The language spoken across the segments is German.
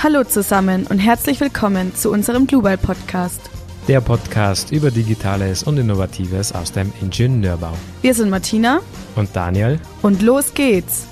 Hallo zusammen und herzlich willkommen zu unserem Global Podcast. Der Podcast über Digitales und Innovatives aus dem Ingenieurbau. Wir sind Martina und Daniel und los geht's!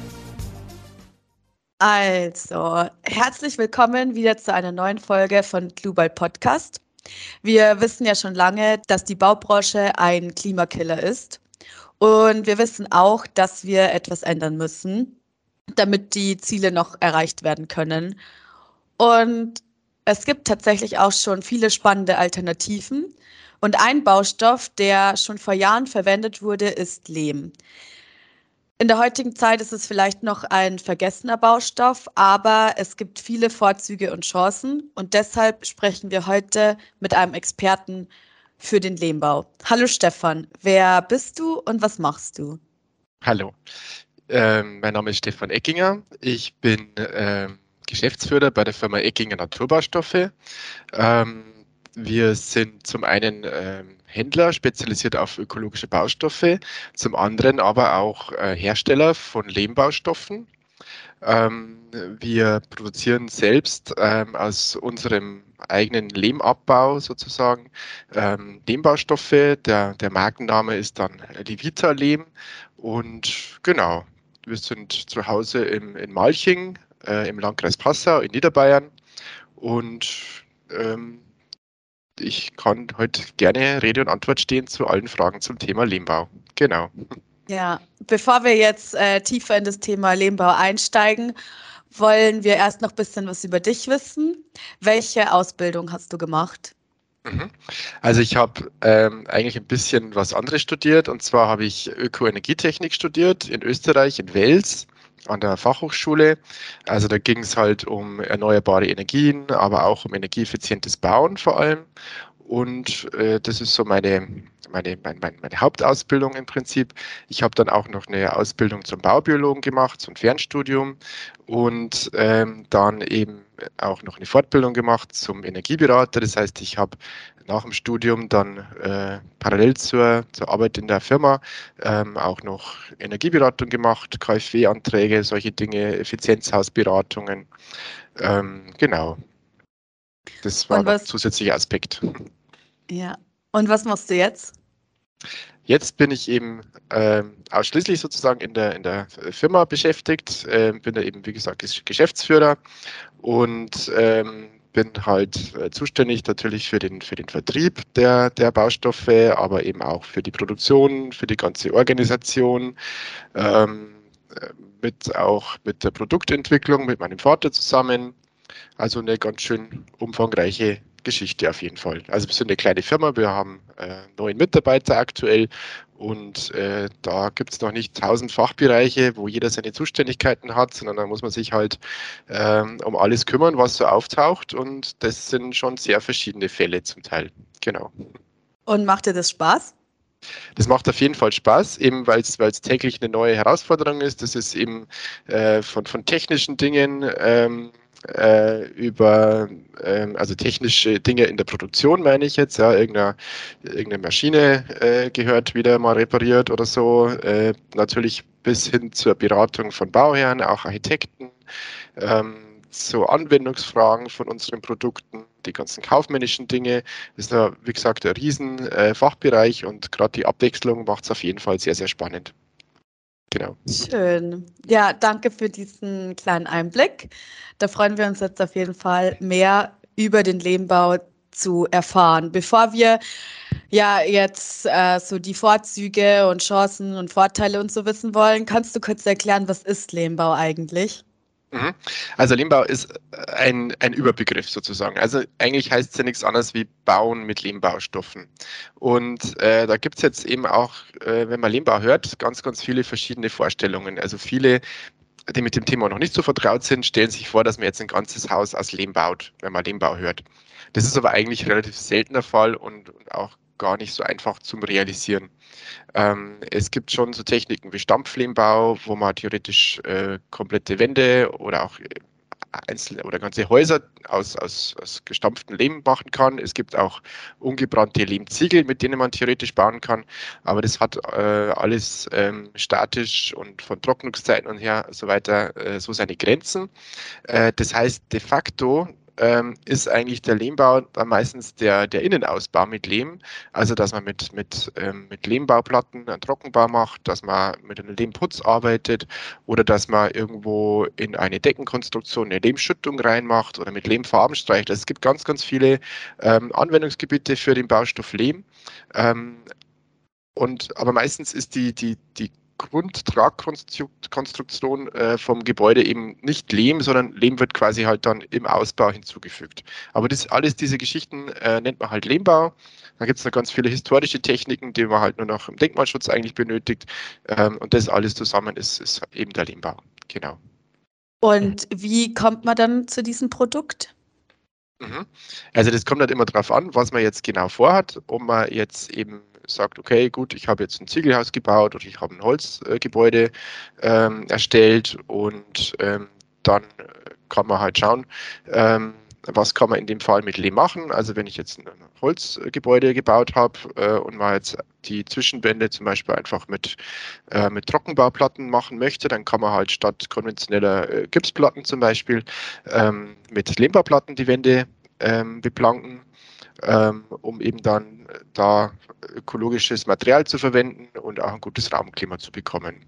Also, herzlich willkommen wieder zu einer neuen Folge von Global Podcast. Wir wissen ja schon lange, dass die Baubranche ein Klimakiller ist. Und wir wissen auch, dass wir etwas ändern müssen, damit die Ziele noch erreicht werden können. Und es gibt tatsächlich auch schon viele spannende Alternativen. Und ein Baustoff, der schon vor Jahren verwendet wurde, ist Lehm. In der heutigen Zeit ist es vielleicht noch ein vergessener Baustoff, aber es gibt viele Vorzüge und Chancen. Und deshalb sprechen wir heute mit einem Experten für den Lehmbau. Hallo Stefan, wer bist du und was machst du? Hallo, mein Name ist Stefan Eckinger. Ich bin Geschäftsführer bei der Firma Eckinger Naturbaustoffe. Wir sind zum einen Händler, spezialisiert auf ökologische Baustoffe, zum anderen aber auch Hersteller von Lehmbaustoffen. Wir produzieren selbst aus unserem eigenen Lehmabbau sozusagen Lehmbaustoffe. Der Markenname ist dann Levita Lehm. Und genau, wir sind zu Hause in Malching, im Landkreis Passau in Niederbayern. Und ich kann heute gerne Rede und Antwort stehen zu allen Fragen zum Thema Lehmbau. Genau. Ja, bevor wir jetzt tiefer in das Thema Lehmbau einsteigen, wollen wir erst noch ein bisschen was über dich wissen. Welche Ausbildung hast du gemacht? Also ich habe eigentlich ein bisschen was anderes studiert, und zwar habe ich Ökoenergietechnik studiert in Österreich, in Wels, an der Fachhochschule. Also da ging es halt um erneuerbare Energien, aber auch um energieeffizientes Bauen vor allem. Und das ist so meine Hauptausbildung im Prinzip. Ich habe dann auch noch eine Ausbildung zum Baubiologen gemacht, zum Fernstudium, und dann eben auch noch eine Fortbildung gemacht zum Energieberater. Das heißt, ich habe nach dem Studium dann parallel zur Arbeit in der Firma auch noch Energieberatung gemacht, KfW-Anträge, solche Dinge, Effizienzhausberatungen. Genau, das war noch ein zusätzlicher Aspekt. Ja, und was machst du jetzt? Jetzt bin ich eben ausschließlich sozusagen in der Firma beschäftigt, bin da eben, wie gesagt, Geschäftsführer und bin halt zuständig natürlich für den Vertrieb der Baustoffe, aber eben auch für die Produktion, für die ganze Organisation, mit der Produktentwicklung mit meinem Vater zusammen. Also eine ganz schön umfangreiche Geschichte auf jeden Fall. Also wir sind eine kleine Firma, wir haben 9 Mitarbeiter aktuell, und da gibt es noch nicht 1000 Fachbereiche, wo jeder seine Zuständigkeiten hat, sondern da muss man sich halt um alles kümmern, was so auftaucht, und das sind schon sehr verschiedene Fälle zum Teil. Genau. Und macht dir das Spaß? Das macht auf jeden Fall Spaß, eben weil es täglich eine neue Herausforderung ist. Das ist eben von technischen Dingen über also technische Dinge in der Produktion, meine ich jetzt, ja, irgendeine Maschine gehört wieder mal repariert oder so, natürlich bis hin zur Beratung von Bauherren, auch Architekten, so Anwendungsfragen von unseren Produkten, die ganzen kaufmännischen Dinge. Das ist ja, wie gesagt, ein riesen Fachbereich, und gerade die Abwechslung macht es auf jeden Fall sehr, sehr spannend. Genau. Schön. Ja, danke für diesen kleinen Einblick. Da freuen wir uns jetzt auf jeden Fall mehr über den Lehmbau zu erfahren. Bevor wir ja jetzt so die Vorzüge und Chancen und Vorteile und so wissen wollen, kannst du kurz erklären, was ist Lehmbau eigentlich? Also Lehmbau ist ein Überbegriff sozusagen. Also eigentlich heißt es ja nichts anderes wie Bauen mit Lehmbaustoffen. Und da gibt es jetzt eben auch, wenn man Lehmbau hört, ganz, ganz viele verschiedene Vorstellungen. Also viele, die mit dem Thema noch nicht so vertraut sind, stellen sich vor, dass man jetzt ein ganzes Haus aus Lehm baut, wenn man Lehmbau hört. Das ist aber eigentlich relativ selten der Fall und auch gar nicht so einfach zum Realisieren. Es gibt schon so Techniken wie Stampflehmbau, wo man theoretisch komplette Wände oder auch einzelne oder ganze Häuser aus gestampftem Lehm machen kann. Es gibt auch ungebrannte Lehmziegel, mit denen man theoretisch bauen kann. Aber das hat alles statisch und von Trocknungszeiten und her so weiter so seine Grenzen. Das heißt, de facto ist eigentlich der Lehmbau dann meistens der Innenausbau mit Lehm. Also, dass man mit Lehmbauplatten einen Trockenbau macht, dass man mit einem Lehmputz arbeitet oder dass man irgendwo in eine Deckenkonstruktion eine Lehmschüttung reinmacht oder mit Lehmfarben streicht. Also es gibt ganz, ganz viele Anwendungsgebiete für den Baustoff Lehm. Aber meistens ist die Grundtragkonstruktion vom Gebäude eben nicht Lehm, sondern Lehm wird quasi halt dann im Ausbau hinzugefügt. Aber diese Geschichten nennt man halt Lehmbau. Da gibt es noch ganz viele historische Techniken, die man halt nur noch im Denkmalschutz eigentlich benötigt. Und das alles zusammen ist eben der Lehmbau. Genau. Und wie kommt man dann zu diesem Produkt? Also das kommt halt immer darauf an, was man jetzt genau vorhat, ob man jetzt eben sagt, okay, gut, ich habe jetzt ein Ziegelhaus gebaut oder ich habe ein Holzgebäude erstellt und dann kann man halt schauen, was kann man in dem Fall mit Lehm machen. Also wenn ich jetzt ein Holzgebäude gebaut habe und man jetzt die Zwischenwände zum Beispiel einfach mit Trockenbauplatten machen möchte, dann kann man halt statt konventioneller Gipsplatten zum Beispiel mit Lehmbauplatten die Wände beplanken, um eben dann da ökologisches Material zu verwenden und auch ein gutes Raumklima zu bekommen.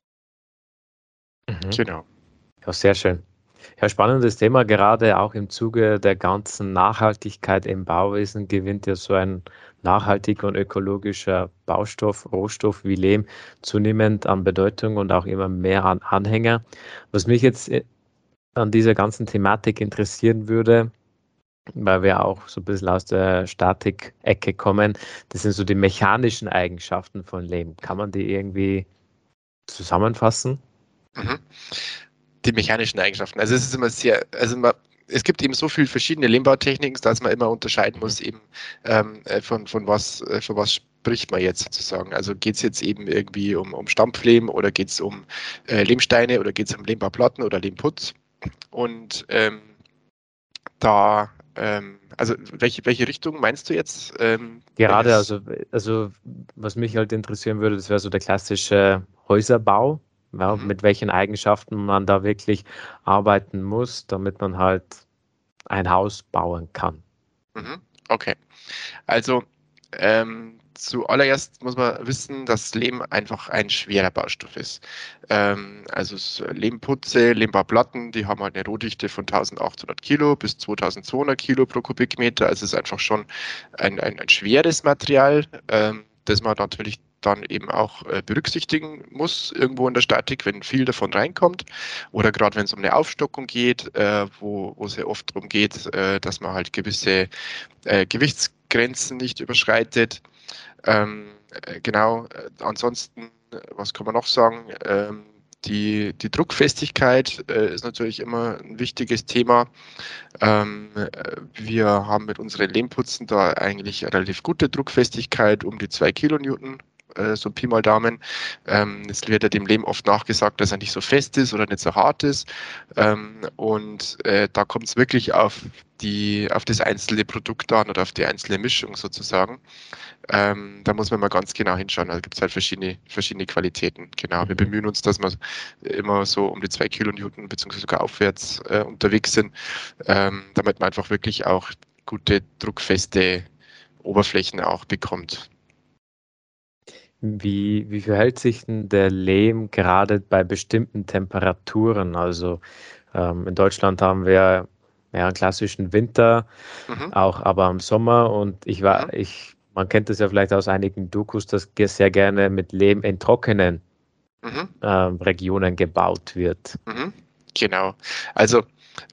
Genau. Ja, sehr schön. Ja, spannendes Thema, gerade auch im Zuge der ganzen Nachhaltigkeit im Bauwesen gewinnt ja so ein nachhaltiger und ökologischer Baustoff, Rohstoff wie Lehm zunehmend an Bedeutung und auch immer mehr an Anhänger. Was mich jetzt an dieser ganzen Thematik interessieren würde, weil wir auch so ein bisschen aus der Statik-Ecke kommen, das sind so die mechanischen Eigenschaften von Lehm. Kann man die irgendwie zusammenfassen? Die mechanischen Eigenschaften. Also es ist immer es gibt eben so viele verschiedene Lehmbautechniken, dass man immer unterscheiden muss, eben von was spricht man jetzt sozusagen. Also geht es jetzt eben irgendwie um Stampflehm oder geht es um Lehmsteine oder geht es um Lehmbauplatten oder Lehmputz? Und also welche Richtung meinst du jetzt? Gerade, also was mich halt interessieren würde, das wäre so der klassische Häuserbau, ja, mit welchen Eigenschaften man da wirklich arbeiten muss, damit man halt ein Haus bauen kann. Okay, also zuallererst muss man wissen, dass Lehm einfach ein schwerer Baustoff ist. Also Lehmputze, Lehmbauplatten, die haben halt eine Rohdichte von 1800 Kilo bis 2200 Kilo pro Kubikmeter. Also es ist einfach schon ein schweres Material, das man natürlich dann eben auch berücksichtigen muss irgendwo in der Statik, wenn viel davon reinkommt oder gerade wenn es um eine Aufstockung geht, wo es ja oft darum geht, dass man halt gewisse Gewichtsgrenzen nicht überschreitet. Genau, ansonsten, was kann man noch sagen? Die Druckfestigkeit ist natürlich immer ein wichtiges Thema. Wir haben mit unseren Lehmputzen da eigentlich eine relativ gute Druckfestigkeit, um die 2 Kilonewton, so Pi mal Daumen. Es wird ja dem Lehm oft nachgesagt, dass er nicht so fest ist oder nicht so hart ist. Da kommt es wirklich auf das einzelne Produkt an oder auf die einzelne Mischung sozusagen. Da muss man mal ganz genau hinschauen. Da gibt es halt verschiedene Qualitäten. Genau. Wir bemühen uns, dass wir immer so um die 2 Kilonewton beziehungsweise sogar aufwärts unterwegs sind, damit man einfach wirklich auch gute, druckfeste Oberflächen auch bekommt. Wie verhält sich denn der Lehm gerade bei bestimmten Temperaturen? Also in Deutschland haben wir ja einen klassischen Winter, auch aber im Sommer. Und man kennt das ja vielleicht aus einigen Dokus, dass sehr gerne mit Lehm in trockenen Regionen gebaut wird. Genau. Also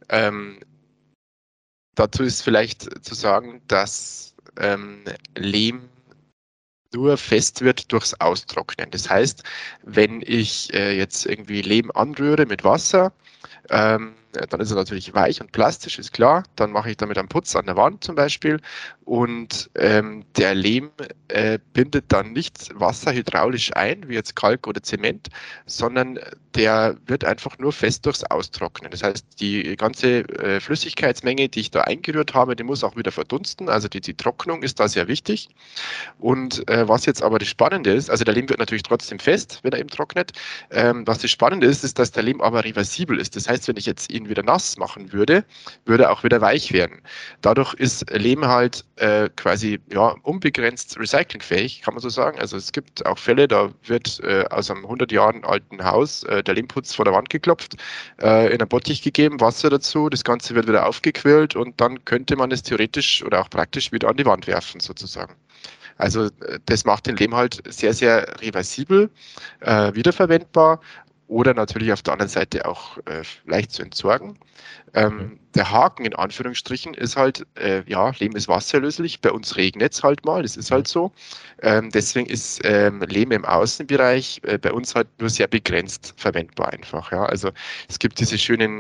dazu ist vielleicht zu sagen, dass Lehm nur fest wird durchs Austrocknen. Das heißt, wenn ich jetzt irgendwie Lehm anrühre mit Wasser, dann ist er natürlich weich und plastisch, ist klar. Dann mache ich damit einen Putz an der Wand zum Beispiel. Und der Lehm bindet dann nicht Wasser hydraulisch ein, wie jetzt Kalk oder Zement, sondern der wird einfach nur fest durchs Austrocknen. Das heißt, die ganze Flüssigkeitsmenge, die ich da eingerührt habe, die muss auch wieder verdunsten. Also die Trocknung ist da sehr wichtig. Und was jetzt aber das Spannende ist, also der Lehm wird natürlich trotzdem fest, wenn er eben trocknet. Was das Spannende ist, ist, dass der Lehm aber reversibel ist. Das heißt, wenn ich jetzt ihn wieder nass machen würde, würde er auch wieder weich werden. Dadurch ist Lehm halt quasi unbegrenzt recyclingfähig, kann man so sagen. Also es gibt auch Fälle, da wird aus einem 100 Jahren alten Haus der Lehmputz vor der Wand geklopft, in einen Bottich gegeben, Wasser dazu, das Ganze wird wieder aufgequillt und dann könnte man es theoretisch oder auch praktisch wieder an die Wand werfen sozusagen. Also das macht den Lehm halt sehr, sehr reversibel, wiederverwendbar oder natürlich auf der anderen Seite auch leicht zu entsorgen. Der Haken in Anführungsstrichen ist halt, Lehm ist wasserlöslich, bei uns regnet es halt mal, das ist halt so. Deswegen ist Lehm im Außenbereich bei uns halt nur sehr begrenzt verwendbar einfach. Ja. Also es gibt diese schönen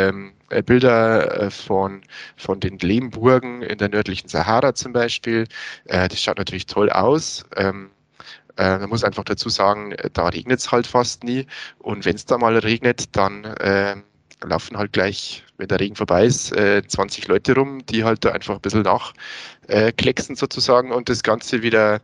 Bilder von den Lehmburgen in der nördlichen Sahara zum Beispiel. Das schaut natürlich toll aus. Man muss einfach dazu sagen, da regnet es halt fast nie. Und wenn es da mal regnet, dann laufen halt gleich, wenn der Regen vorbei ist, 20 Leute rum, die halt da einfach ein bisschen nachklecksen sozusagen und das Ganze wieder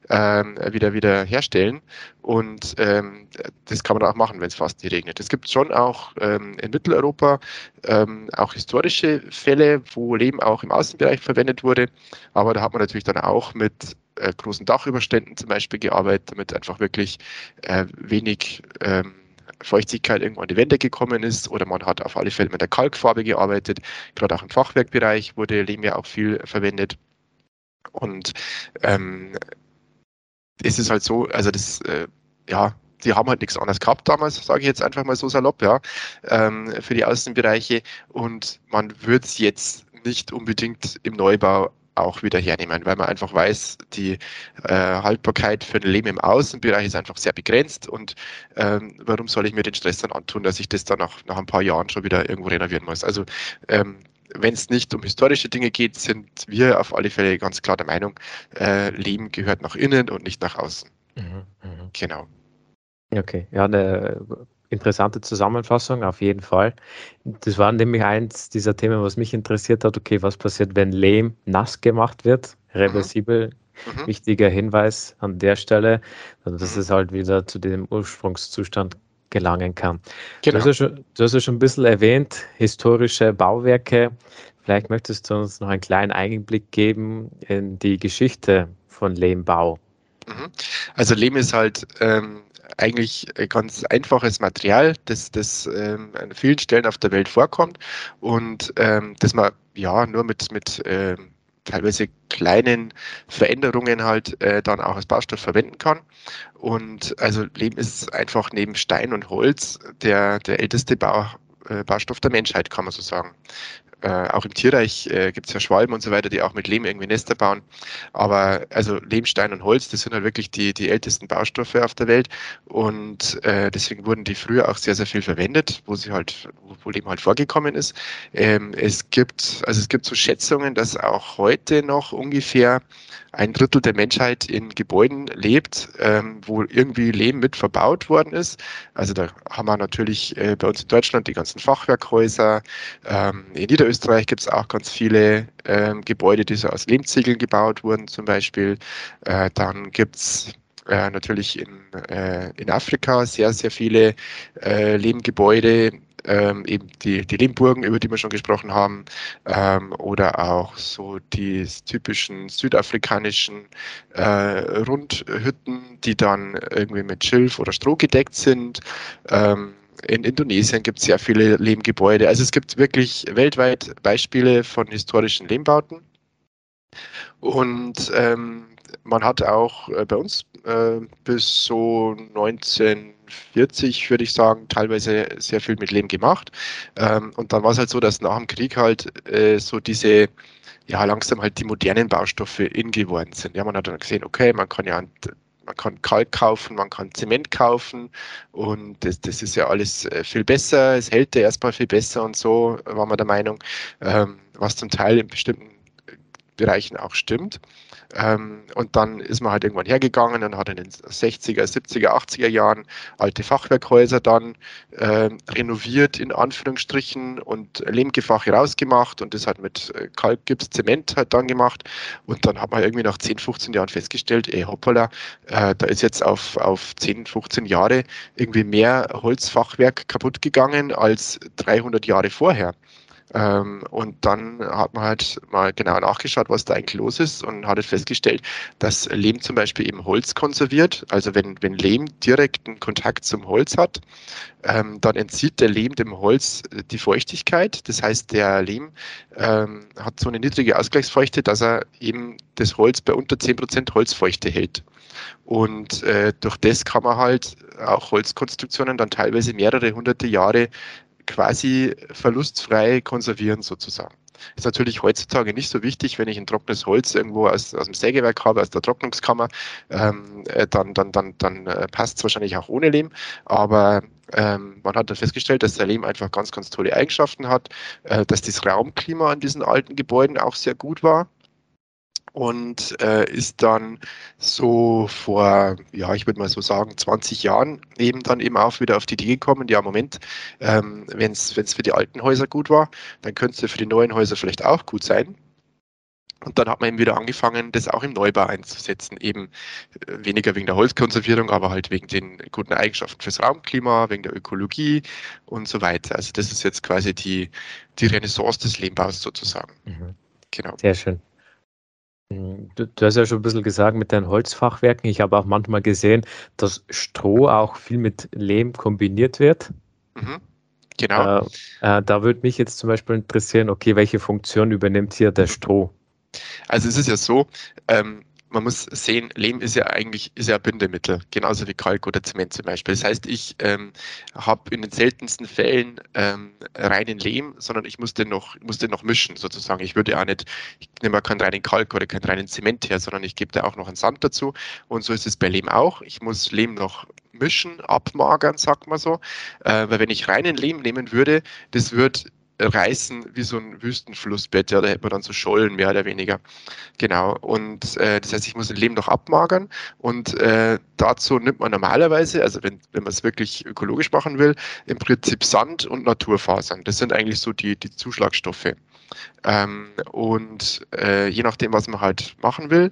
herstellen. Und das kann man auch machen, wenn es fast nie regnet. Es gibt schon auch in Mitteleuropa auch historische Fälle, wo Lehm auch im Außenbereich verwendet wurde. Aber da hat man natürlich dann auch mit großen Dachüberständen zum Beispiel gearbeitet, damit einfach wirklich wenig Feuchtigkeit irgendwo an die Wände gekommen ist, oder man hat auf alle Fälle mit der Kalkfarbe gearbeitet. Gerade auch im Fachwerkbereich wurde Lehm ja auch viel verwendet. Und es ist halt so, also die haben halt nichts anderes gehabt damals, sage ich jetzt einfach mal so salopp, für die Außenbereiche. Und man wird es jetzt nicht unbedingt im Neubau auch wieder hernehmen, weil man einfach weiß, die Haltbarkeit für den Lehm im Außenbereich ist einfach sehr begrenzt und warum soll ich mir den Stress dann antun, dass ich das dann nach ein paar Jahren schon wieder irgendwo renovieren muss. Also wenn es nicht um historische Dinge geht, sind wir auf alle Fälle ganz klar der Meinung, Lehm gehört nach innen und nicht nach außen. Genau. Okay, ja, eine interessante Zusammenfassung, auf jeden Fall. Das war nämlich eins dieser Themen, was mich interessiert hat. Okay, was passiert, wenn Lehm nass gemacht wird? Reversibel, wichtiger Hinweis an der Stelle, also dass es halt wieder zu dem Ursprungszustand gelangen kann. Genau. Du hast ja schon ein bisschen erwähnt, historische Bauwerke. Vielleicht möchtest du uns noch einen kleinen Einblick geben in die Geschichte von Lehmbau. Also Lehm ist halt eigentlich ein ganz einfaches Material, das an vielen Stellen auf der Welt vorkommt und das man nur mit teilweise kleinen Veränderungen halt dann auch als Baustoff verwenden kann. Und also Lehm ist einfach neben Stein und Holz der älteste Baustoff der Menschheit, kann man so sagen. Auch im Tierreich gibt es ja Schwalben und so weiter, die auch mit Lehm irgendwie Nester bauen. Aber also Lehm, Stein und Holz, das sind halt wirklich die ältesten Baustoffe auf der Welt. Und deswegen wurden die früher auch sehr, sehr viel verwendet, wo Lehm halt vorgekommen ist. Es gibt so Schätzungen, dass auch heute noch ungefähr 1/3 der Menschheit in Gebäuden lebt, wo irgendwie Lehm mit verbaut worden ist. Also da haben wir natürlich bei uns in Deutschland die ganzen Fachwerkhäuser. In Niederösterreich gibt es auch ganz viele Gebäude, die so aus Lehmziegeln gebaut wurden zum Beispiel. Dann gibt es natürlich in Afrika sehr, sehr viele Lehmgebäude, eben die Lehmburgen, über die wir schon gesprochen haben, oder auch so die typischen südafrikanischen Rundhütten, die dann irgendwie mit Schilf oder Stroh gedeckt sind. In Indonesien gibt es sehr viele Lehmgebäude. Also es gibt wirklich weltweit Beispiele von historischen Lehmbauten. Und man hat auch bei uns bis so 1940, würde ich sagen, teilweise sehr viel mit Lehm gemacht. Und dann war es halt so, dass nach dem Krieg halt so diese langsam halt die modernen Baustoffe in geworden sind. Ja, man hat dann gesehen, okay, man kann ja man kann Kalk kaufen, man kann Zement kaufen und das ist ja alles viel besser, es hält ja erstmal viel besser und so, war man der Meinung, was zum Teil in bestimmten Bereichen auch stimmt. Und dann ist man halt irgendwann hergegangen und hat in den 60er, 70er, 80er Jahren alte Fachwerkhäuser dann renoviert, in Anführungsstrichen, und Lehmgefache rausgemacht und das hat mit Kalk, Gips, Zement halt dann gemacht. Und dann hat man irgendwie nach 10, 15 Jahren festgestellt, hoppala, da ist jetzt auf 10, 15 Jahre irgendwie mehr Holzfachwerk kaputt gegangen als 300 Jahre vorher. Und dann hat man halt mal genau nachgeschaut, was da eigentlich los ist und hat festgestellt, dass Lehm zum Beispiel eben Holz konserviert. Also wenn Lehm direkten Kontakt zum Holz hat, dann entzieht der Lehm dem Holz die Feuchtigkeit. Das heißt, der Lehm hat so eine niedrige Ausgleichsfeuchte, dass er eben das Holz bei unter 10% Holzfeuchte hält. Und durch das kann man halt auch Holzkonstruktionen dann teilweise mehrere hunderte Jahre quasi verlustfrei konservieren sozusagen. Ist natürlich heutzutage nicht so wichtig, wenn ich ein trockenes Holz irgendwo aus dem Sägewerk habe, aus der Trocknungskammer, dann passt es wahrscheinlich auch ohne Lehm. Aber man hat dann festgestellt, dass der Lehm einfach ganz, ganz tolle Eigenschaften hat, dass das Raumklima an diesen alten Gebäuden auch sehr gut war. Und ist dann so vor, ja, ich würde mal so sagen, 20 Jahren dann eben auch wieder auf die Idee gekommen, ja, Moment, wenn es für die alten Häuser gut war, dann könnte es für die neuen Häuser vielleicht auch gut sein. Und dann hat man eben wieder angefangen, das auch im Neubau einzusetzen, eben weniger wegen der Holzkonservierung, aber halt wegen den guten Eigenschaften fürs Raumklima, wegen der Ökologie und so weiter. Also das ist jetzt quasi die Renaissance des Lehmbaus sozusagen. Mhm. Genau. Sehr schön. Du hast ja schon ein bisschen gesagt mit deinen Holzfachwerken. Ich habe auch manchmal gesehen, dass Stroh auch viel mit Lehm kombiniert wird. Mhm. Genau. Da würde mich jetzt zum Beispiel interessieren, okay, welche Funktion übernimmt hier der Stroh? Also es ist ja so, man muss sehen, Lehm ist ja ein Bindemittel, genauso wie Kalk oder Zement zum Beispiel. Das heißt, ich habe in den seltensten Fällen reinen Lehm, sondern ich muss den noch mischen sozusagen. Ich nehme keinen reinen Kalk oder keinen reinen Zement her, sondern ich gebe da auch noch einen Sand dazu. Und so ist es bei Lehm auch. Ich muss Lehm noch mischen, abmagern, sagt man so. Weil wenn ich reinen Lehm nehmen würde, das wird reißen wie so ein Wüstenflussbett, ja, da hätte man dann so Schollen mehr oder weniger. Genau, und das heißt, ich muss den Lehm noch abmagern und dazu nimmt man normalerweise, also wenn man es wirklich ökologisch machen will, im Prinzip Sand und Naturfasern. Das sind eigentlich so die Zuschlagstoffe. Und je nachdem, was man halt machen will,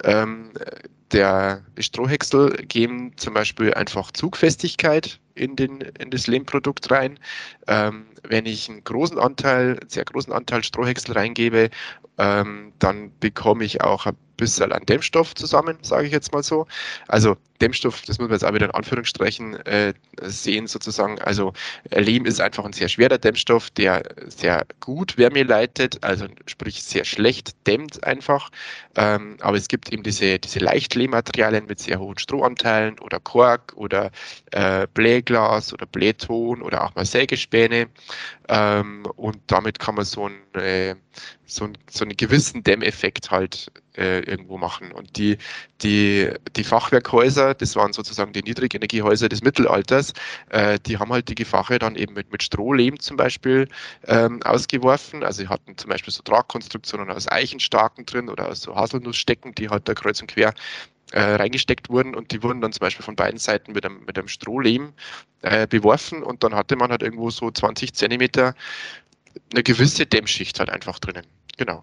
die Strohhäcksel geben zum Beispiel einfach Zugfestigkeit in das Lehmprodukt rein. Wenn ich einen sehr großen Anteil Strohhäcksel reingebe, dann bekomme ich auch ein bisschen an Dämmstoff zusammen, sage ich jetzt mal so. Also Dämmstoff, das muss man jetzt auch wieder in Anführungsstrichen sehen sozusagen. Also Lehm ist einfach ein sehr schwerer Dämmstoff, der sehr gut Wärme leitet, also sprich sehr schlecht dämmt einfach. Aber es gibt eben diese Leichtlehmmaterialien mit sehr hohen Strohanteilen oder Kork oder Blähglas oder Blähton oder auch mal Sägespäne. Und damit kann man so einen gewissen Dämmeffekt halt irgendwo machen. Und die Fachwerkhäuser, das waren sozusagen die Niedrigenergiehäuser des Mittelalters, die haben halt die Gefache dann eben mit Strohlehm zum Beispiel ausgeworfen. Also sie hatten zum Beispiel so Tragkonstruktionen aus Eichenstarken drin oder aus so Haselnussstecken, die halt da kreuz und quer reingesteckt wurden und die wurden dann zum Beispiel von beiden Seiten mit einem Strohlehm beworfen und dann hatte man halt irgendwo so 20 Zentimeter eine gewisse Dämmschicht halt einfach drinnen. Genau.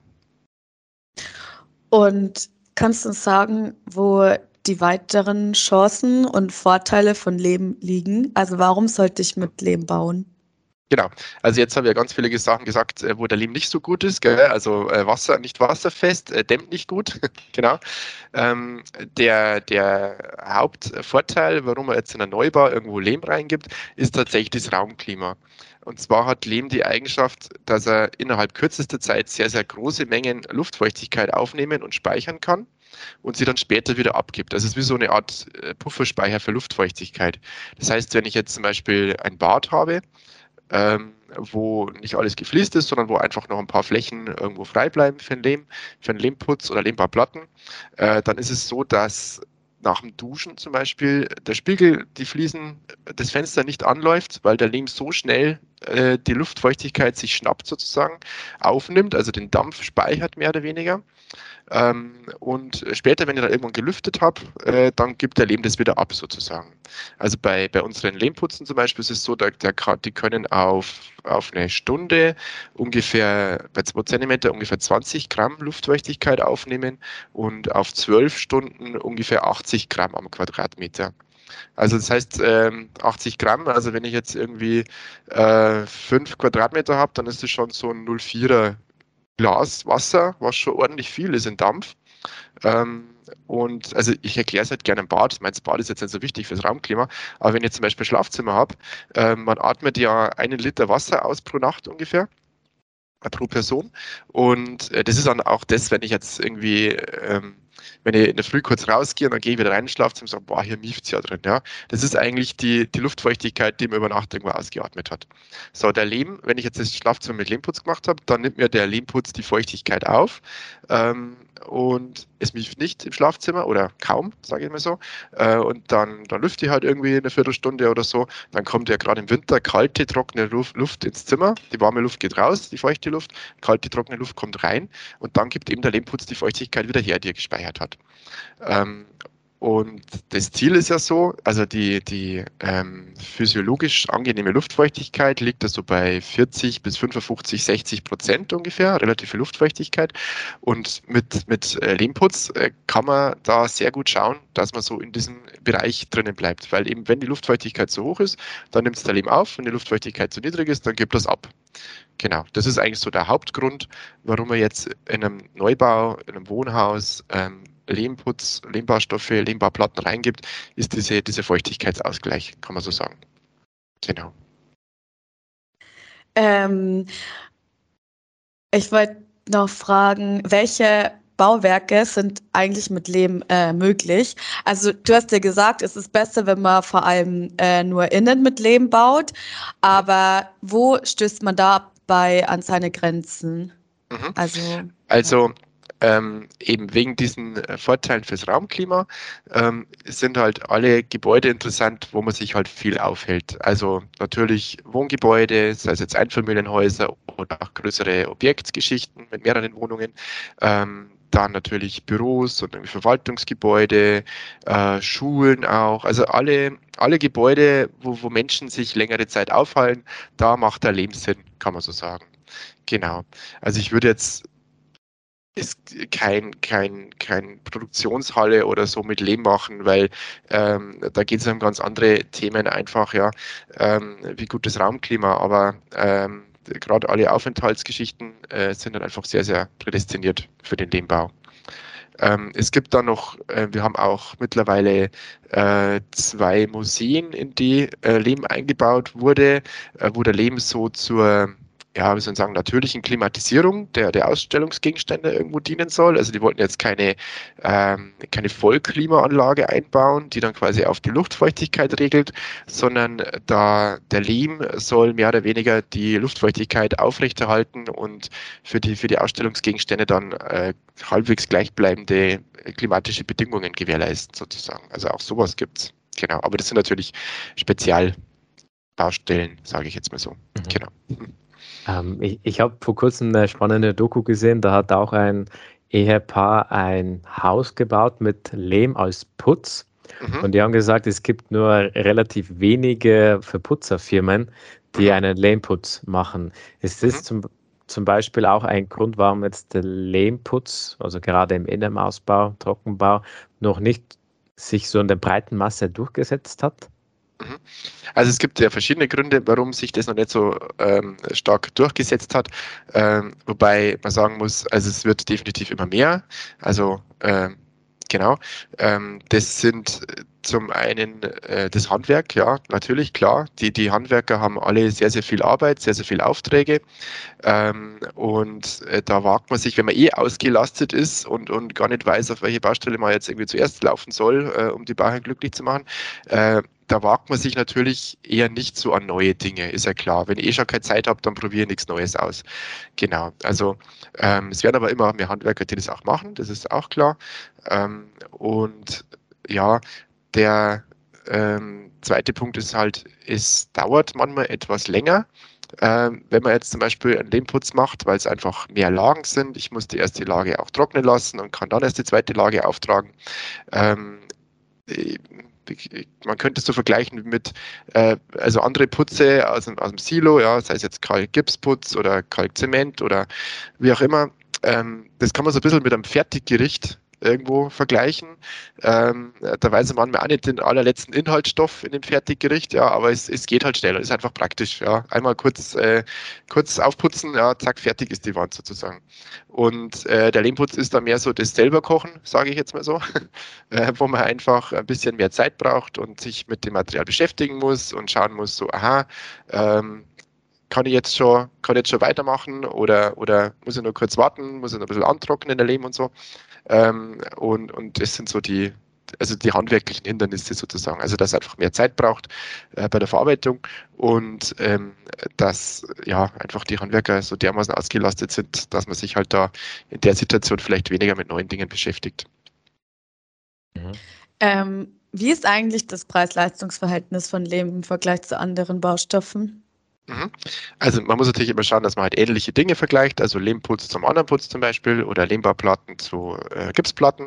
Und kannst du uns sagen, wo die weiteren Chancen und Vorteile von Lehm liegen? Also warum sollte ich mit Lehm bauen? Genau, also jetzt haben wir ganz viele Sachen gesagt, wo der Lehm nicht so gut ist, gell? Also nicht wasserfest, dämmt nicht gut, genau. Der Hauptvorteil, warum man jetzt in einen Neubau irgendwo Lehm reingibt, ist tatsächlich das Raumklima. Und zwar hat Lehm die Eigenschaft, dass er innerhalb kürzester Zeit sehr, sehr große Mengen Luftfeuchtigkeit aufnehmen und speichern kann und sie dann später wieder abgibt. Also es ist wie so eine Art Pufferspeicher für Luftfeuchtigkeit. Das heißt, wenn ich jetzt zum Beispiel ein Bad habe, wo nicht alles gefliest ist, sondern wo einfach noch ein paar Flächen irgendwo frei bleiben für einen Lehmputz oder Lehmbauplatten, dann ist es so, dass nach dem Duschen zum Beispiel der Spiegel, die Fliesen, das Fenster nicht anläuft, weil der Lehm so schnell die Luftfeuchtigkeit sich schnappt sozusagen, aufnimmt, also den Dampf speichert mehr oder weniger. Und später, wenn ich dann irgendwann gelüftet habe, dann gibt der Lehm das wieder ab sozusagen. Also bei unseren Lehmputzen zum Beispiel ist es so, die können auf eine Stunde ungefähr bei 2 Zentimeter ungefähr 20 Gramm Luftfeuchtigkeit aufnehmen und auf 12 Stunden ungefähr 80 Gramm am Quadratmeter. Also das heißt 80 Gramm, also wenn ich jetzt irgendwie 5 Quadratmeter habe, dann ist es schon so ein 0,4er Glas Wasser, was schon ordentlich viel ist in Dampf. Und also ich erkläre es halt gerne im Bad. Ich meine, das Bad ist jetzt nicht so wichtig fürs Raumklima, aber wenn ich jetzt zum Beispiel ein Schlafzimmer habe, man atmet ja 1 Liter Wasser aus pro Nacht ungefähr, pro Person. Und das ist dann auch das, wenn ich jetzt irgendwie, wenn ich in der Früh kurz rausgehe und dann gehe ich wieder rein ins Schlafzimmer und sage, boah, hier mieft es ja drin. Ja? Das ist eigentlich die Luftfeuchtigkeit, die man über Nacht irgendwo ausgeatmet hat. So, der Lehm, wenn ich jetzt das Schlafzimmer mit Lehmputz gemacht habe, dann nimmt mir der Lehmputz die Feuchtigkeit auf. Und es mieft nicht im Schlafzimmer oder kaum, sage ich mal so. Und dann lüfte ich halt irgendwie eine Viertelstunde oder so. Dann kommt ja gerade im Winter kalte, trockene Luft ins Zimmer. Die warme Luft geht raus, die feuchte Luft. Kalte, trockene Luft kommt rein. Und dann gibt eben der Lehmputz die Feuchtigkeit wieder her, die er gespeichert hat. Und das Ziel ist ja so, also die physiologisch angenehme Luftfeuchtigkeit liegt da so bei 40 bis 55, 60% ungefähr, relative Luftfeuchtigkeit. Und mit Lehmputz kann man da sehr gut schauen, dass man so in diesem Bereich drinnen bleibt. Weil eben, wenn die Luftfeuchtigkeit zu hoch ist, dann nimmt es der Lehm auf. Wenn die Luftfeuchtigkeit zu niedrig ist, dann gibt das ab. Genau, das ist eigentlich so der Hauptgrund, warum man jetzt in einem Neubau, in einem Wohnhaus Lehmputz, Lehmbaustoffe, Lehmbauplatten reingibt, ist diese Feuchtigkeitsausgleich, kann man so sagen. Genau. Ich wollte noch fragen, welche Bauwerke sind eigentlich mit Lehm möglich? Also du hast ja gesagt, es ist besser, wenn man vor allem nur innen mit Lehm baut, aber wo stößt man dabei an seine Grenzen? Mhm. Also eben wegen diesen Vorteilen fürs Raumklima sind halt alle Gebäude interessant, wo man sich halt viel aufhält. Also natürlich Wohngebäude, sei es jetzt Einfamilienhäuser oder auch größere Objektgeschichten mit mehreren Wohnungen. Dann natürlich Büros und irgendwie Verwaltungsgebäude, Schulen auch. Also alle Gebäude, wo Menschen sich längere Zeit aufhalten, da macht der Lehm Sinn, kann man so sagen. Genau. Also ich würde jetzt ist kein Produktionshalle oder so mit Lehm machen, weil da geht es um ganz andere Themen einfach, ja, wie gut das Raumklima, aber gerade alle Aufenthaltsgeschichten sind dann einfach sehr, sehr prädestiniert für den Lehmbau. Es gibt dann noch, wir haben auch mittlerweile 2 Museen, in die Lehm eingebaut wurde, wo der Lehm so zur wie soll ich sagen, natürlichen Klimatisierung der Ausstellungsgegenstände irgendwo dienen soll. Also die wollten jetzt keine Vollklimaanlage einbauen, die dann quasi auf die Luftfeuchtigkeit regelt, sondern der Lehm soll mehr oder weniger die Luftfeuchtigkeit aufrechterhalten und für die Ausstellungsgegenstände dann halbwegs gleichbleibende klimatische Bedingungen gewährleisten, sozusagen. Also auch sowas gibt's. Genau, aber das sind natürlich Spezialbaustellen, sage ich jetzt mal so. Mhm. Genau. Ich habe vor kurzem eine spannende Doku gesehen, da hat auch ein Ehepaar ein Haus gebaut mit Lehm als Putz. Und die haben gesagt, es gibt nur relativ wenige Verputzerfirmen, die einen Lehmputz machen. Ist das zum Beispiel auch ein Grund, warum jetzt der Lehmputz, also gerade im Innenausbau, Trockenbau, noch nicht sich so in der breiten Masse durchgesetzt hat? Also es gibt ja verschiedene Gründe, warum sich das noch nicht so stark durchgesetzt hat, wobei man sagen muss, also es wird definitiv immer mehr. Also genau, das sind zum einen das Handwerk, ja, natürlich, klar. Die Handwerker haben alle sehr, sehr viel Arbeit, sehr, sehr viele Aufträge. Und da wagt man sich, wenn man ausgelastet ist und gar nicht weiß, auf welche Baustelle man jetzt irgendwie zuerst laufen soll, um die Bauherren glücklich zu machen, da wagt man sich natürlich eher nicht so an neue Dinge, ist ja klar. Wenn ich schon keine Zeit habe, dann probiere ich nichts Neues aus. Genau, also es werden aber immer mehr Handwerker, die das auch machen, das ist auch klar. Und ja, der zweite Punkt ist halt, es dauert manchmal etwas länger. Wenn man jetzt zum Beispiel einen Lehmputz macht, weil es einfach mehr Lagen sind, ich muss die erste Lage auch trocknen lassen und kann dann erst die zweite Lage auftragen. Ähm, Man könnte es so vergleichen mit also andere Putze aus dem Silo, ja, sei es jetzt Kalk-Gipsputz oder Kalkzement oder wie auch immer. Das kann man so ein bisschen mit einem Fertiggericht irgendwo vergleichen. Da weiß man auch nicht den allerletzten Inhaltsstoff in dem Fertiggericht, ja, aber es geht halt schneller, ist einfach praktisch, ja. Einmal kurz aufputzen, ja, zack, fertig ist die Wand sozusagen. Und der Lehmputz ist dann mehr so das selber kochen, sage ich jetzt mal so, wo man einfach ein bisschen mehr Zeit braucht und sich mit dem Material beschäftigen muss und schauen muss, so, aha, kann ich jetzt schon weitermachen oder muss ich nur kurz warten, muss ich noch ein bisschen antrocknen, der Lehm und so. Und das sind so also die handwerklichen Hindernisse sozusagen. Also, dass es einfach mehr Zeit braucht bei der Verarbeitung und dass ja einfach die Handwerker so dermaßen ausgelastet sind, dass man sich halt da in der Situation vielleicht weniger mit neuen Dingen beschäftigt. Wie ist eigentlich das Preis-Leistungs-Verhältnis von Lehm im Vergleich zu anderen Baustoffen? Also man muss natürlich immer schauen, dass man halt ähnliche Dinge vergleicht, also Lehmputz zum anderen Putz zum Beispiel oder Lehmbauplatten zu Gipsplatten.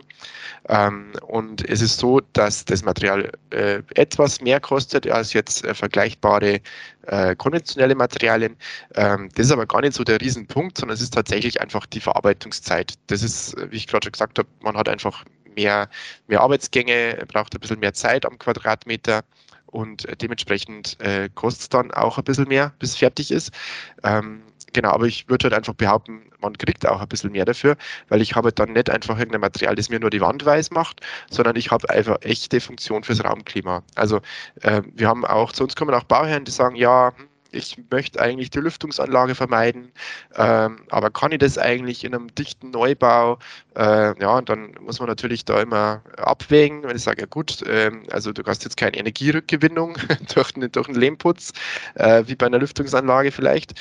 Und es ist so, dass das Material etwas mehr kostet als jetzt vergleichbare konventionelle Materialien. Das ist aber gar nicht so der Riesenpunkt, sondern es ist tatsächlich einfach die Verarbeitungszeit. Das ist, wie ich gerade schon gesagt habe, man hat einfach mehr Arbeitsgänge, braucht ein bisschen mehr Zeit am Quadratmeter. Und dementsprechend kostet es dann auch ein bisschen mehr, bis es fertig ist. Genau, aber ich würde halt einfach behaupten, man kriegt auch ein bisschen mehr dafür, weil ich habe dann nicht einfach irgendein Material, das mir nur die Wand weiß macht, sondern ich habe einfach echte Funktion fürs Raumklima. Also wir haben auch, zu uns kommen auch Bauherren, die sagen, ja, ich möchte eigentlich die Lüftungsanlage vermeiden, aber kann ich das eigentlich in einem dichten Neubau? Ja, und dann muss man natürlich da immer abwägen, wenn ich sage, ja gut, also du hast jetzt keine Energierückgewinnung durch einen Lehmputz, wie bei einer Lüftungsanlage vielleicht.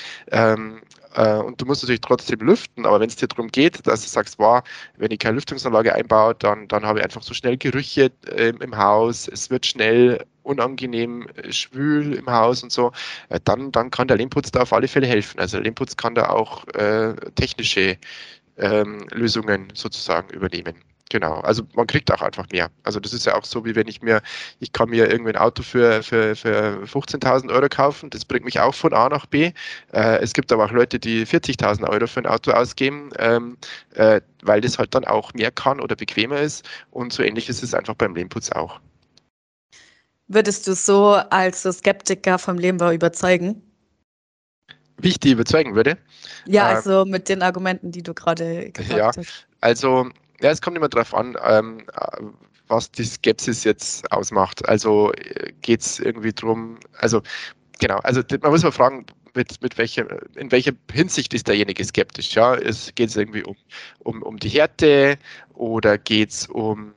Und du musst natürlich trotzdem lüften, aber wenn es dir darum geht, dass du sagst, wow, wenn ich keine Lüftungsanlage einbaue, dann habe ich einfach so schnell Gerüche im Haus, es wird schnell unangenehm schwül im Haus und so, dann kann der Lehmputz da auf alle Fälle helfen. Also der Lehmputz kann da auch technische Lösungen sozusagen übernehmen. Genau, also man kriegt auch einfach mehr. Also das ist ja auch so, wie wenn ich kann mir irgendwie ein Auto für 15.000 Euro kaufen, das bringt mich auch von A nach B. Es gibt aber auch Leute, die 40.000 Euro für ein Auto ausgeben, weil das halt dann auch mehr kann oder bequemer ist. Und so ähnlich ist es einfach beim Lehmputz auch. Würdest du so als so Skeptiker vom Lehmbau überzeugen? Wie ich die überzeugen würde? Ja, also mit den Argumenten, die du gerade Ja, gesagt hast. also ja, es kommt immer darauf an, was die Skepsis jetzt ausmacht. Also geht es irgendwie drum, also genau, also man muss mal fragen, in welcher Hinsicht ist derjenige skeptisch? Ja, geht es irgendwie um die Härte oder geht es um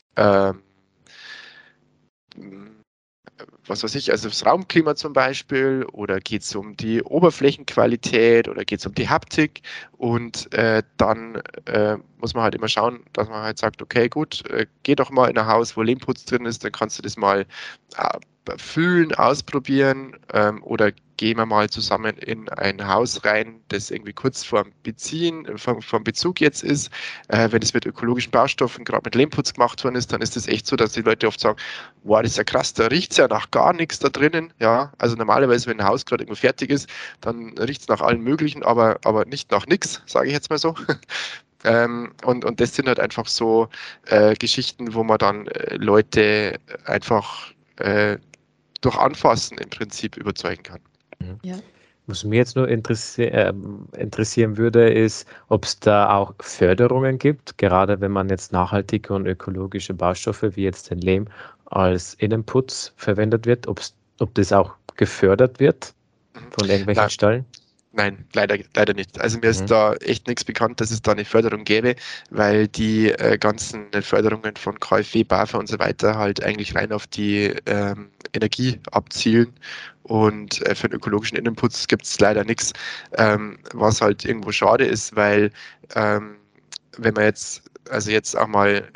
was weiß ich, also das Raumklima zum Beispiel, oder geht es um die Oberflächenqualität oder geht es um die Haptik? Und dann muss man halt immer schauen, dass man halt sagt, okay, gut, geh doch mal in ein Haus, wo Lehmputz drin ist, dann kannst du das mal fühlen, ausprobieren, oder gehen wir mal zusammen in ein Haus rein, das irgendwie kurz vorm Bezug jetzt ist. Wenn es mit ökologischen Baustoffen, gerade mit Lehmputz gemacht worden ist, dann ist es echt so, dass die Leute oft sagen, wow, das ist ja krass, da riecht es ja nach gar nichts da drinnen. Ja, also normalerweise, wenn ein Haus gerade irgendwo fertig ist, dann riecht es nach allem Möglichen, aber nicht nach nichts, sage ich jetzt mal so. Und das sind halt einfach so Geschichten, wo man dann Leute einfach durch Anfassen im Prinzip überzeugen kann. Ja. Was mich jetzt nur interessieren würde, ist, ob es da auch Förderungen gibt, gerade wenn man jetzt nachhaltige und ökologische Baustoffe wie jetzt den Lehm als Innenputz verwendet wird, ob das auch gefördert wird von irgendwelchen Stellen? Nein, leider nicht. Also mir ist da echt nichts bekannt, dass es da eine Förderung gäbe, weil die ganzen Förderungen von KfW, BAFA und so weiter halt eigentlich rein auf die Energie abzielen. Und für den ökologischen Innenputz gibt es leider nichts, was halt irgendwo schade ist, weil wenn man jetzt also jetzt auch mal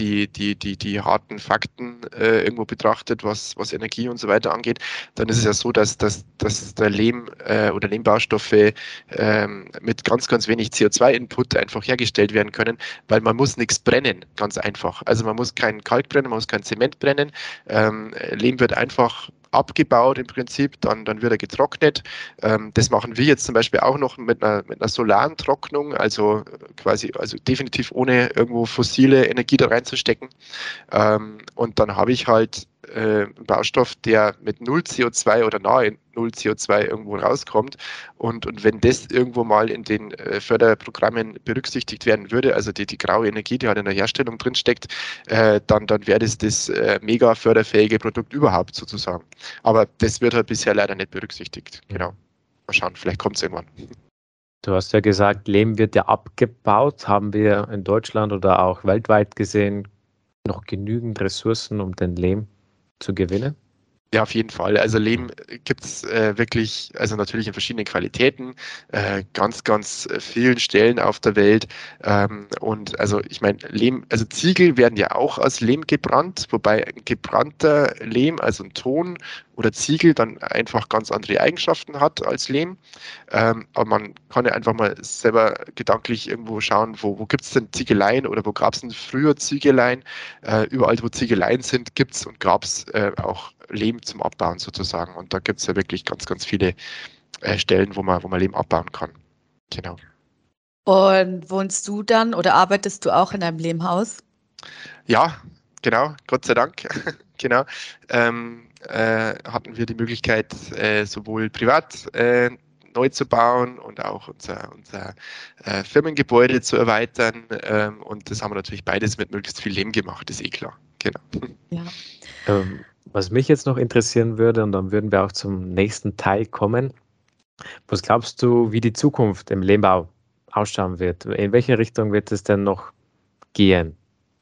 die harten Fakten irgendwo betrachtet, was Energie und so weiter angeht, dann ist es ja so, dass der Lehm oder Lehmbaustoffe mit ganz, ganz wenig CO2-Input einfach hergestellt werden können, weil man muss nichts brennen, ganz einfach. Also man muss keinen Kalk brennen, man muss kein Zement brennen. Lehm wird einfach abgebaut im Prinzip, dann wird er getrocknet. Das machen wir jetzt zum Beispiel auch noch mit einer solaren Trocknung, also also definitiv ohne irgendwo fossile Energie da reinzustecken. Und dann habe ich halt einen Baustoff, der mit null CO2 oder nahe null CO2 irgendwo rauskommt. Und wenn das irgendwo mal in den Förderprogrammen berücksichtigt werden würde, also die graue Energie, die halt in der Herstellung drin steckt, dann wäre das mega förderfähige Produkt überhaupt sozusagen. Aber das wird halt bisher leider nicht berücksichtigt. Genau. Mal schauen, vielleicht kommt es irgendwann. Du hast ja gesagt, Lehm wird ja abgebaut. Haben wir in Deutschland oder auch weltweit gesehen noch genügend Ressourcen, um den Lehm zu gewinnen? Ja, auf jeden Fall. Also Lehm gibt es wirklich, also natürlich in verschiedenen Qualitäten, ganz, ganz vielen Stellen auf der Welt. Und also ich meine, Lehm, also Ziegel werden ja auch aus Lehm gebrannt, wobei ein gebrannter Lehm, also ein Ton oder Ziegel, dann einfach ganz andere Eigenschaften hat als Lehm. Aber man kann ja einfach mal selber gedanklich irgendwo schauen, wo gibt es denn Ziegeleien oder wo gab es denn früher Ziegeleien? Überall, wo Ziegeleien sind, gibt es und gab es auch Lehm zum Abbauen sozusagen. Und da gibt es ja wirklich ganz, ganz viele Stellen, wo man Lehm abbauen kann. Genau. Und wohnst du dann oder arbeitest du auch in einem Lehmhaus? Ja, genau, Gott sei Dank. Genau. Hatten wir die Möglichkeit, sowohl privat neu zu bauen und auch unser Firmengebäude zu erweitern. Und das haben wir natürlich beides mit möglichst viel Lehm gemacht, ist eh klar. Genau. Ja. Was mich jetzt noch interessieren würde, und dann würden wir auch zum nächsten Teil kommen. Was glaubst du, wie die Zukunft im Lehmbau ausschauen wird? In welche Richtung wird es denn noch gehen?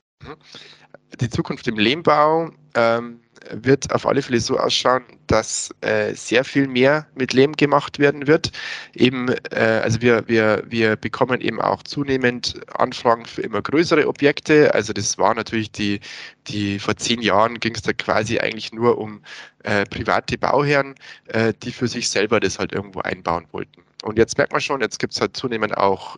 Die Zukunft im Lehmbau wird auf alle Fälle so ausschauen, dass sehr viel mehr mit Lehm gemacht werden wird. Eben, also wir bekommen eben auch zunehmend Anfragen für immer größere Objekte. Also das war natürlich die vor 10 Jahren ging es da quasi eigentlich nur um private Bauherren, die für sich selber das halt irgendwo einbauen wollten. Und jetzt merkt man schon, jetzt gibt es halt zunehmend auch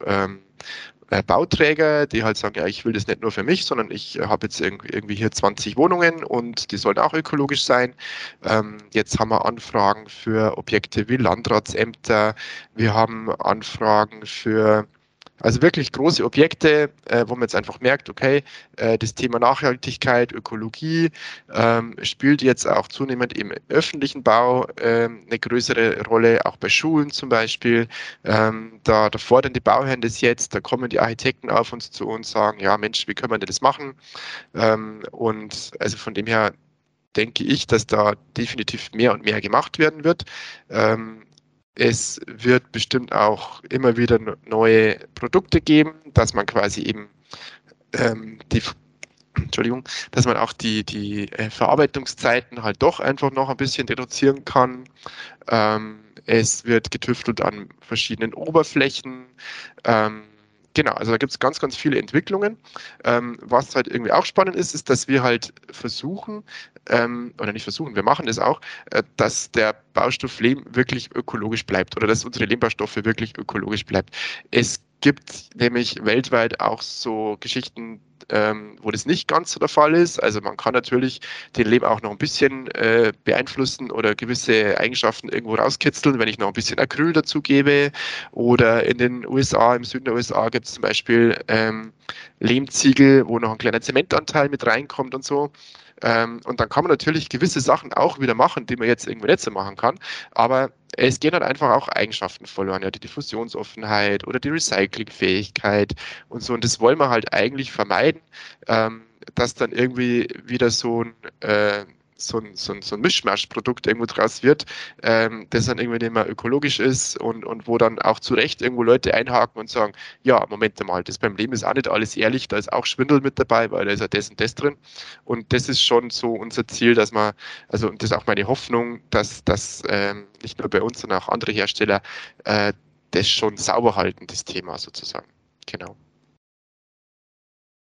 Bauträger, die halt sagen, ja, ich will das nicht nur für mich, sondern ich habe jetzt irgendwie hier 20 Wohnungen und die sollen auch ökologisch sein. Jetzt haben wir Anfragen für Objekte wie Landratsämter, wir haben Anfragen für also wirklich große Objekte, wo man jetzt einfach merkt, okay, das Thema Nachhaltigkeit, Ökologie spielt jetzt auch zunehmend im öffentlichen Bau eine größere Rolle, auch bei Schulen zum Beispiel. Da fordern die Bauherren das jetzt, da kommen die Architekten auf uns zu und sagen, ja Mensch, wie können wir denn das machen? Und also von dem her denke ich, dass da definitiv mehr und mehr gemacht werden wird. Es wird bestimmt auch immer wieder neue Produkte geben, dass man quasi eben Entschuldigung, dass man auch die Verarbeitungszeiten halt doch einfach noch ein bisschen reduzieren kann. Es wird getüftelt an verschiedenen Oberflächen. Genau, also da gibt es ganz, ganz viele Entwicklungen. Was halt irgendwie auch spannend ist, ist, dass wir halt versuchen, oder nicht versuchen, wir machen das auch, dass der Baustoff Lehm wirklich ökologisch bleibt oder dass unsere Lehmbaustoffe wirklich ökologisch bleibt. Es gibt nämlich weltweit auch so Geschichten, wo das nicht ganz so der Fall ist. Also man kann natürlich den Lehm auch noch ein bisschen beeinflussen oder gewisse Eigenschaften irgendwo rauskitzeln, wenn ich noch ein bisschen Acryl dazu gebe. Oder in den USA, im Süden der USA gibt es zum Beispiel Lehmziegel, wo noch ein kleiner Zementanteil mit reinkommt und so. Und dann kann man natürlich gewisse Sachen auch wieder machen, die man jetzt irgendwie nicht so machen kann. Aber es gehen halt einfach auch Eigenschaften verloren, ja, die Diffusionsoffenheit oder die Recyclingfähigkeit und so. Und das wollen wir halt eigentlich vermeiden, dass dann irgendwie wieder so ein Mischmaschprodukt irgendwo draus wird, das dann irgendwie nicht mehr ökologisch ist und wo dann auch zu Recht irgendwo Leute einhaken und sagen, ja, Moment mal, das beim Leben ist auch nicht alles ehrlich, da ist auch Schwindel mit dabei, weil da ist ja das und das drin. Und das ist schon so unser Ziel, dass man, also und das ist auch meine Hoffnung, dass das nicht nur bei uns, sondern auch andere Hersteller das schon sauber halten, das Thema sozusagen. Genau.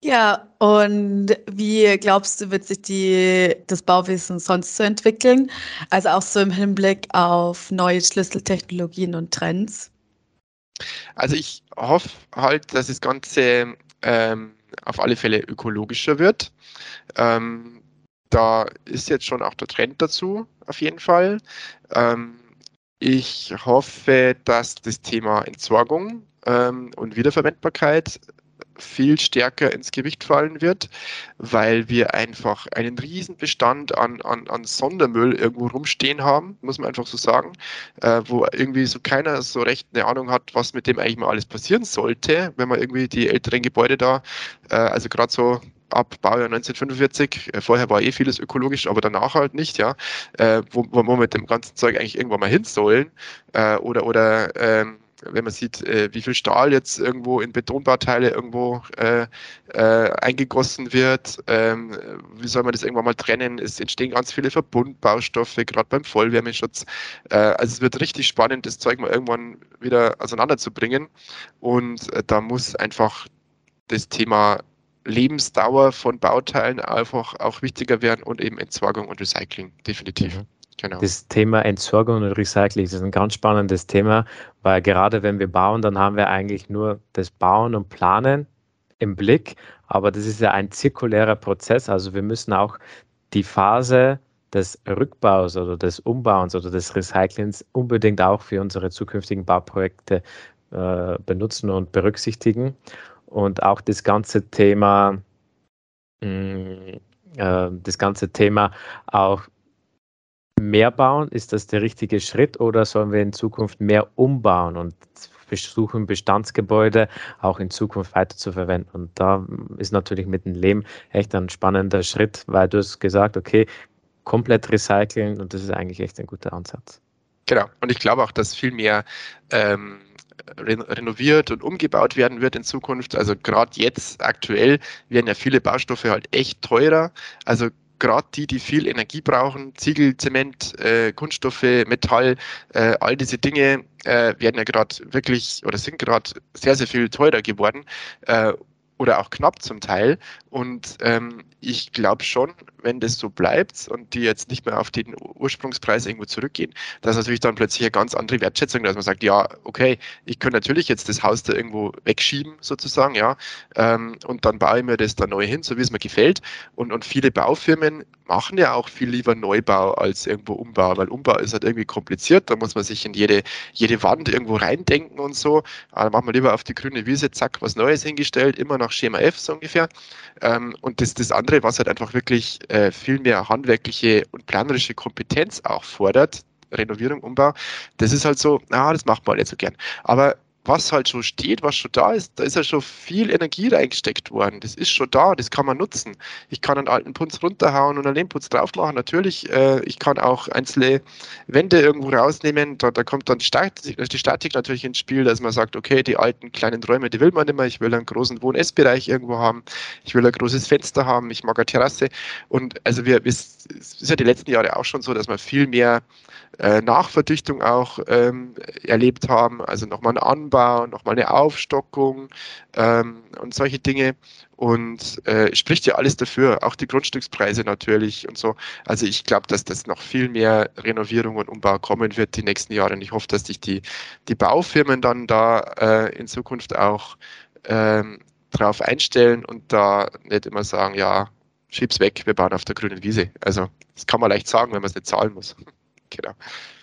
Ja, und wie glaubst du, wird sich das Bauwesen sonst so entwickeln? Also auch so im Hinblick auf neue Schlüsseltechnologien und Trends? Also ich hoffe halt, dass das Ganze auf alle Fälle ökologischer wird. Ähm, Da ist jetzt schon auch der Trend dazu, auf jeden Fall. Ähm, Ich hoffe, dass das Thema Entsorgung und Wiederverwendbarkeit viel stärker ins Gewicht fallen wird, weil wir einfach einen riesen Bestand an Sondermüll irgendwo rumstehen haben, muss man einfach so sagen, wo irgendwie so keiner so recht eine Ahnung hat, was mit dem eigentlich mal alles passieren sollte, wenn man irgendwie die älteren Gebäude da, also gerade so ab Baujahr 1945, vorher war vieles ökologisch, aber danach halt nicht, ja, wo wir mit dem ganzen Zeug eigentlich irgendwann mal hin sollen, oder wenn man sieht, wie viel Stahl jetzt irgendwo in Betonbauteile irgendwo eingegossen wird, wie soll man das irgendwann mal trennen? Es entstehen ganz viele Verbundbaustoffe, gerade beim Vollwärmeschutz. Also es wird richtig spannend, das Zeug mal irgendwann wieder auseinanderzubringen. Und da muss einfach das Thema Lebensdauer von Bauteilen einfach auch wichtiger werden und eben Entsorgung und Recycling, definitiv. Mhm. Genau. Das Thema Entsorgung und Recycling ist ein ganz spannendes Thema, weil gerade wenn wir bauen, dann haben wir eigentlich nur das Bauen und Planen im Blick, aber das ist ja ein zirkulärer Prozess, also wir müssen auch die Phase des Rückbaus oder des Umbauens oder des Recyclings unbedingt auch für unsere zukünftigen Bauprojekte benutzen und berücksichtigen. Und auch das ganze Thema auch mehr bauen, ist das der richtige Schritt oder sollen wir in Zukunft mehr umbauen und versuchen, Bestandsgebäude auch in Zukunft weiterzuverwenden? Und da ist natürlich mit dem Lehm echt ein spannender Schritt, weil du hast gesagt, okay, komplett recyceln und das ist eigentlich echt ein guter Ansatz. Genau. Und ich glaube auch, dass viel mehr renoviert und umgebaut werden wird in Zukunft. Also gerade jetzt aktuell werden ja viele Baustoffe halt echt teurer. Also gerade die viel Energie brauchen, Ziegel, Zement, Kunststoffe, Metall, all diese Dinge werden ja gerade wirklich oder sind gerade sehr, sehr viel teurer geworden. Oder auch knapp zum Teil. Und ich glaube schon, wenn das so bleibt und die jetzt nicht mehr auf den Ursprungspreis irgendwo zurückgehen, dass natürlich dann plötzlich eine ganz andere Wertschätzung, dass man sagt, ja, okay, ich kann natürlich jetzt das Haus da irgendwo wegschieben, sozusagen, ja, und dann baue ich mir das da neu hin, so wie es mir gefällt. Und viele Baufirmen machen ja auch viel lieber Neubau als irgendwo Umbau, weil Umbau ist halt irgendwie kompliziert, da muss man sich in jede Wand irgendwo reindenken und so. Aber dann machen wir lieber auf die grüne Wiese, zack, was Neues hingestellt, immer nach Schema F so ungefähr. Und das andere, was halt einfach wirklich viel mehr handwerkliche und planerische Kompetenz auch fordert, Renovierung, Umbau, das ist halt so, das macht man halt nicht so gern. Aber was halt schon steht, was schon da ist, da ist ja schon viel Energie reingesteckt worden. Das ist schon da, das kann man nutzen. Ich kann einen alten Putz runterhauen und einen Lehmputz drauf machen, natürlich. Ich kann auch einzelne Wände irgendwo rausnehmen. Da kommt dann die Statik natürlich ins Spiel, dass man sagt, okay, die alten kleinen Räume, die will man nicht mehr. Ich will einen großen Wohn-Ess-Bereich irgendwo haben. Ich will ein großes Fenster haben. Ich mag eine Terrasse. Und also es ist ja die letzten Jahre auch schon so, dass man viel mehr Nachverdichtung auch erlebt haben, also nochmal einen Anbau, nochmal eine Aufstockung und solche Dinge. Und spricht ja alles dafür, auch die Grundstückspreise natürlich und so. Also ich glaube, dass das noch viel mehr Renovierung und Umbau kommen wird die nächsten Jahre. Und ich hoffe, dass sich die Baufirmen dann da in Zukunft auch drauf einstellen und da nicht immer sagen, ja, schieb's weg, wir bauen auf der grünen Wiese. Also das kann man leicht sagen, wenn man es nicht zahlen muss. Genau.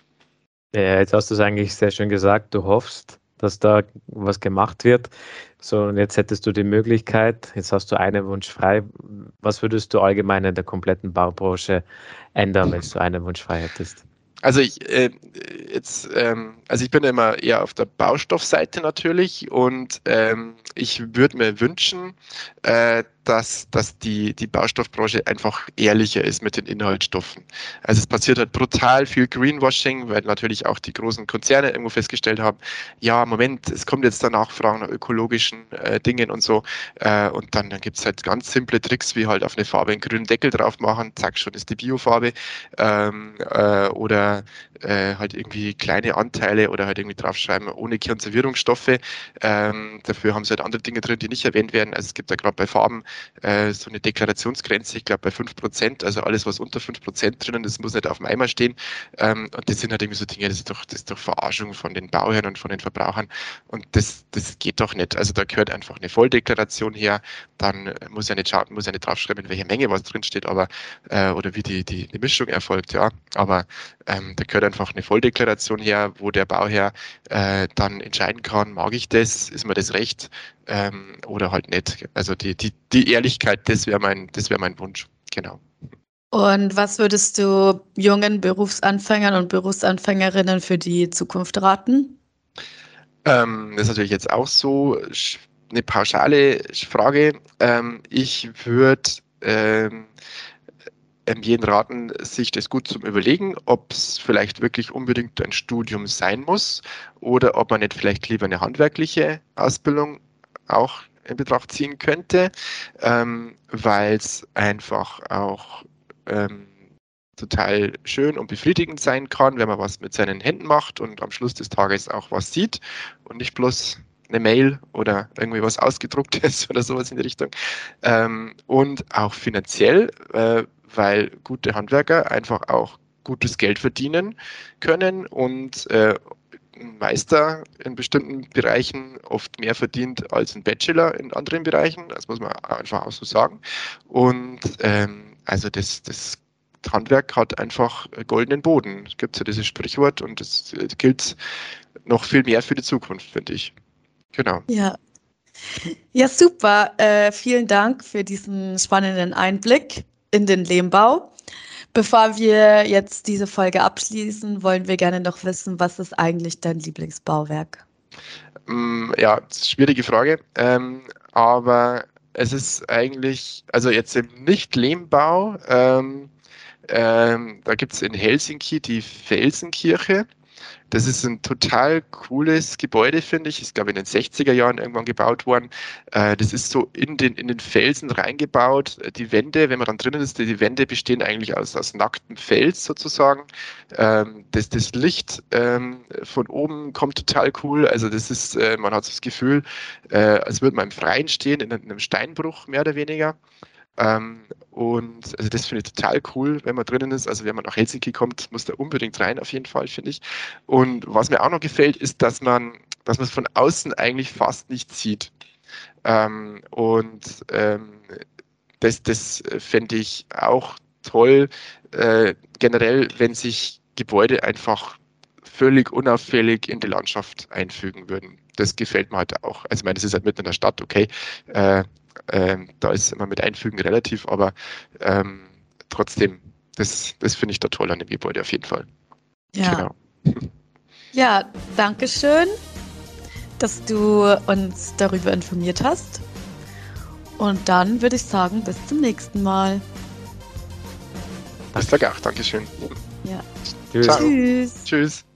Ja, jetzt hast du es eigentlich sehr schön gesagt. Du hoffst, dass da was gemacht wird. So, und jetzt hättest du die Möglichkeit, jetzt hast du einen Wunsch frei. Was würdest du allgemein in der kompletten Baubranche ändern, wenn du einen Wunsch frei hättest? Also also ich bin immer eher auf der Baustoffseite natürlich und ich würde mir wünschen, dass die Baustoffbranche einfach ehrlicher ist mit den Inhaltsstoffen. Also es passiert halt brutal viel Greenwashing, weil natürlich auch die großen Konzerne irgendwo festgestellt haben, ja, Moment, es kommt jetzt da Nachfragen nach ökologischen Dingen und so. Und dann gibt es halt ganz simple Tricks, wie halt auf eine Farbe einen grünen Deckel drauf machen, zack, schon ist die Biofarbe. Oder halt irgendwie kleine Anteile oder halt irgendwie draufschreiben, ohne Konservierungsstoffe. Dafür haben sie halt andere Dinge drin, die nicht erwähnt werden. Also es gibt da gerade bei Farben so eine Deklarationsgrenze, ich glaube bei 5%, also alles, was unter 5% drinnen ist, muss nicht auf dem Eimer stehen. Und das sind halt irgendwie so Dinge, das ist doch Verarschung von den Bauherren und von den Verbrauchern. Und das geht doch nicht. Also da gehört einfach eine Volldeklaration her. Dann muss ja nicht draufschreiben, in welcher Menge was drinsteht, aber oder wie die Mischung erfolgt, ja. Aber da gehört einfach eine Volldeklaration her, wo der Bauherr dann entscheiden kann, mag ich das, ist mir das recht oder halt nicht. Also die Ehrlichkeit, das wäre mein Wunsch, genau. Und was würdest du jungen Berufsanfängern und Berufsanfängerinnen für die Zukunft raten? Das ist natürlich jetzt auch so eine pauschale Frage. Ich würde jeden raten, sich das gut zum Überlegen, ob es vielleicht wirklich unbedingt ein Studium sein muss oder ob man nicht vielleicht lieber eine handwerkliche Ausbildung auch in Betracht ziehen könnte, weil es einfach auch total schön und befriedigend sein kann, wenn man was mit seinen Händen macht und am Schluss des Tages auch was sieht und nicht bloß eine Mail oder irgendwie was Ausgedrucktes oder sowas in die Richtung. Und auch finanziell, weil gute Handwerker einfach auch gutes Geld verdienen können und ein Meister in bestimmten Bereichen oft mehr verdient als ein Bachelor in anderen Bereichen. Das muss man einfach auch so sagen. Und also das Handwerk hat einfach goldenen Boden. Es gibt ja dieses Sprichwort und das gilt noch viel mehr für die Zukunft, finde ich. Genau. Ja, super. Vielen Dank für diesen spannenden Einblick in den Lehmbau. Bevor wir jetzt diese Folge abschließen, wollen wir gerne noch wissen, was ist eigentlich dein Lieblingsbauwerk? Ja, schwierige Frage. Aber es ist eigentlich, also jetzt im Nicht-Lehmbau, da gibt es in Helsinki die Felsenkirche. Das ist ein total cooles Gebäude, finde ich. Ist, glaube ich, in den 60er Jahren irgendwann gebaut worden. Das ist so in den Felsen reingebaut. Die Wände, wenn man dann drinnen ist, die Wände bestehen eigentlich aus nacktem Fels sozusagen. Das Licht von oben kommt total cool. Also das ist, man hat das Gefühl, als würde man im Freien stehen, in einem Steinbruch mehr oder weniger. Und also das finde ich total cool, wenn man drinnen ist. Also wenn man nach Helsinki kommt, muss da unbedingt rein, auf jeden Fall, finde ich. Und was mir auch noch gefällt, ist, dass man es von außen eigentlich fast nicht sieht. Das fände ich auch toll, generell, wenn sich Gebäude einfach völlig unauffällig in die Landschaft einfügen würden. Das gefällt mir halt auch. Also ich meine, das ist halt mitten in der Stadt, okay. Da ist immer mit Einfügen relativ, aber trotzdem, das finde ich da toll an dem Gebäude auf jeden Fall. Ja. Genau. Ja, danke schön, dass du uns darüber informiert hast. Und dann würde ich sagen, bis zum nächsten Mal. Bis dann auch, Dankeschön. Ja. Tschüss. Tschüss. Tschüss.